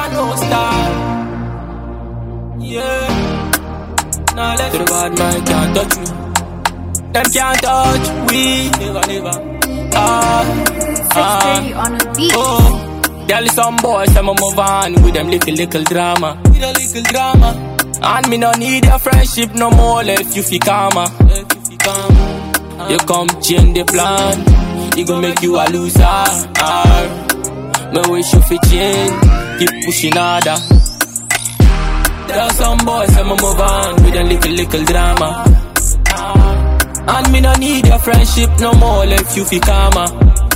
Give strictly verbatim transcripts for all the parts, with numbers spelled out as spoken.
man no star. Yeah. Now let the bad man can't touch me. Them can't touch we. Never, never. Ah, ah. On a beat. Oh, there is some boys I'ma move on with them little little drama. With a little drama. And me no need your friendship no more. If you feel calmer, if you feel calmer. Ah. You come change the plan. It gon' make you a loser. Ah. Me wish you fit change. Keep pushing harder. There are some boys I'ma move on with a little little drama. And me no need your friendship no more. If you feel calmer,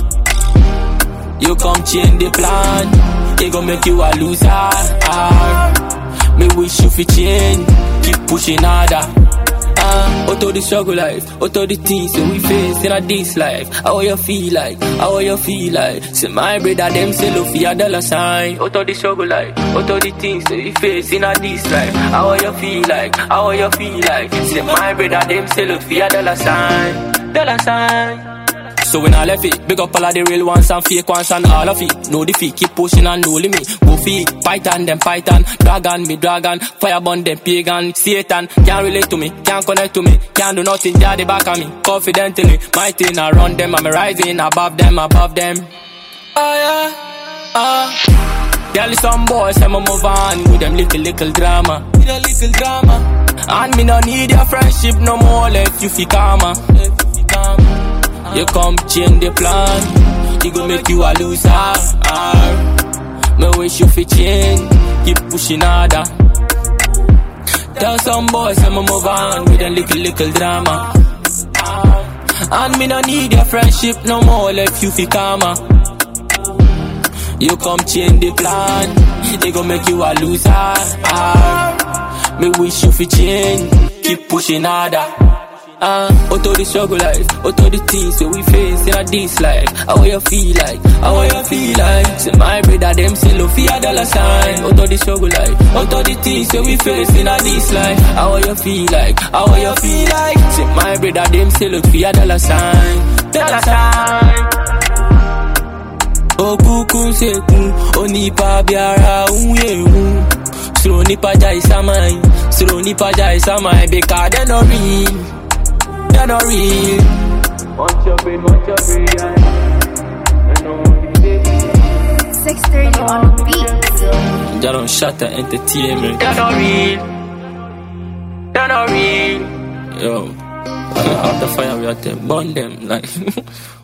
you come change the plan. It gon' make you a loser. Ah. Me wish you fit change. Keep pushing harder. Ah, out of the struggle life, out of the things that we face in a this life. How you feel like, how you feel like. Say my brother them say love for a dollar sign. Out of the struggle life, out of the things that we face in a this life. How you feel like, how you feel like. Say my brother them say love for a dollar sign, dollar sign. So when I left it, big up all of the real ones and fake ones and all of it. No defeat, keep pushing and no limit. Go feet, python them python, dragon me dragon, fire burn them pagan, Satan. Can't relate to me, can't connect to me, can't do nothing, they're the back of me. Confidently, my thing around them, I'm rising above them, above them. Oh yeah, ah. There is some boys, I'ma move on with them little little drama. With a little drama. And me no need your friendship no more, if you feel calmer. If you feel calmer. You come change the plan. It gon' make you a loser. Ah. Me wish you fit change. Keep pushing harder. Tell some boys I'ma move on with a little little drama. Ah. And me no need your friendship no more. If you feel calmer, you come change the plan. It gon' make you a loser. Ah. Me wish you fit change. Keep pushing harder. Ah, uh, out of the struggle life, out of the things that we face in a this life. How you feel like, how you feel like. Say my brother them say love for a dollar sign. Out of the struggle life, out of the things that we face in a this life. How you feel like, how you feel like. Say my brother them say love for a dollar sign, dollar sign. Oh kuku seku, oni pa biara unye un. Slow ni pa jai samai, slow ni pa jai samai. Because they no real. They're not real. Want your brain, want your brain. six thirty on the beat. They don't shut the entertainment. They're not real. They're not real. Yo, after fire we have to burn them like.